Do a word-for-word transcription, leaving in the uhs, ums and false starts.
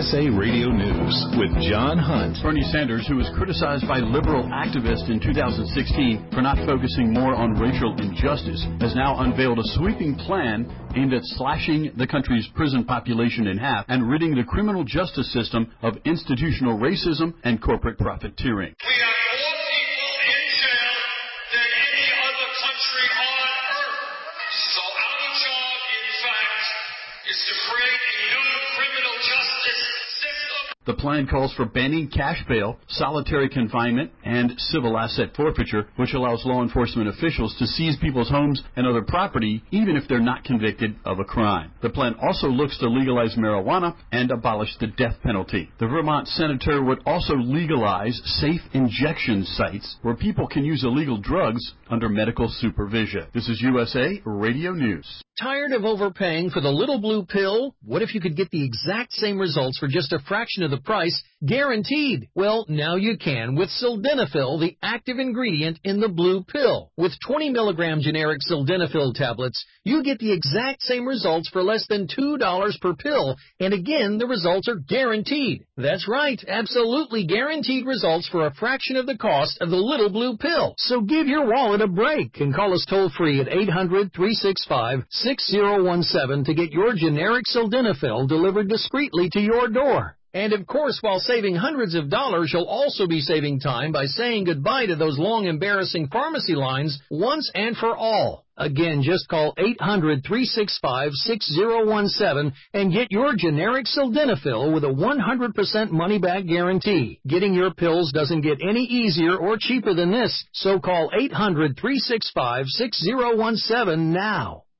S A Radio News with John Hunt. Bernie Sanders, who was criticized by liberal activists in two thousand sixteen for not focusing more on racial injustice, has now unveiled a sweeping plan aimed at slashing the country's prison population in half and ridding the criminal justice system of institutional racism and corporate profiteering. We have more people in jail than any other country on earth. So our job, in fact, is to create a new criminal justice system. The plan calls for banning cash bail, solitary confinement, and civil asset forfeiture, which allows law enforcement officials to seize people's homes and other property, even if they're not convicted of a crime. The plan also looks to legalize marijuana and abolish the death penalty. The Vermont senator would also legalize safe injection sites where people can use illegal drugs under medical supervision. This is U S A Radio News. Tired of overpaying for the little blue pill? What if you could get the exact same results for just a fraction of the price, guaranteed? Well, now you can with Sildenafil, the active ingredient in the blue pill. With twenty milligram generic Sildenafil tablets, you get the exact same results for less than two dollars per pill. And again, the results are guaranteed. That's right, absolutely guaranteed results for a fraction of the cost of the little blue pill. So give your wallet a break and call us toll-free at eight hundred, three six five, six zero one seven to get your generic Sildenafil delivered discreetly to your door. And of course, while saving hundreds of dollars, you'll also be saving time by saying goodbye to those long, embarrassing pharmacy lines once and for all. Again, just call eight hundred, three six five, six zero one seven and get your generic Sildenafil with a one hundred percent money-back guarantee. Getting your pills doesn't get any easier or cheaper than this, so call eight hundred, three six five, six zero one seven now.